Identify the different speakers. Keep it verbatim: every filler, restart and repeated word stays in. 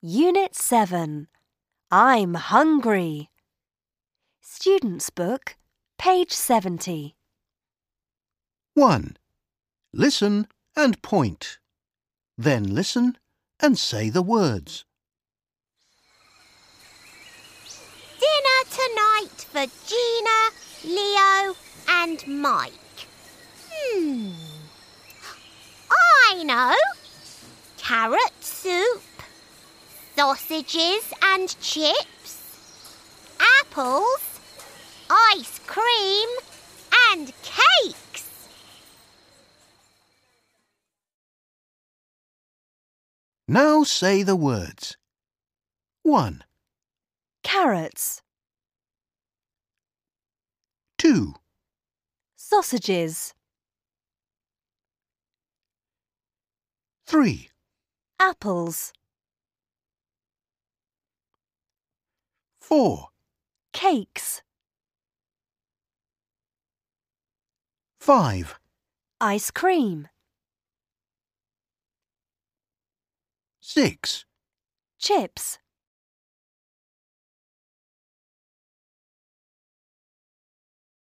Speaker 1: Unit seven. I'm hungry. Student's Book, page seventy.
Speaker 2: one. Listen and point. Then listen and say the words.
Speaker 3: Dinner tonight for Gina, Leo and Mike. Hmm. I know. Carrot soup, sausages and chips, apples, ice cream and cakes.
Speaker 2: Now say the words. one,
Speaker 1: Carrots,
Speaker 2: two,
Speaker 1: sausages,
Speaker 2: three,
Speaker 1: apples,
Speaker 2: four,
Speaker 1: cakes,
Speaker 2: five,
Speaker 1: ice cream,
Speaker 2: six,
Speaker 1: chips.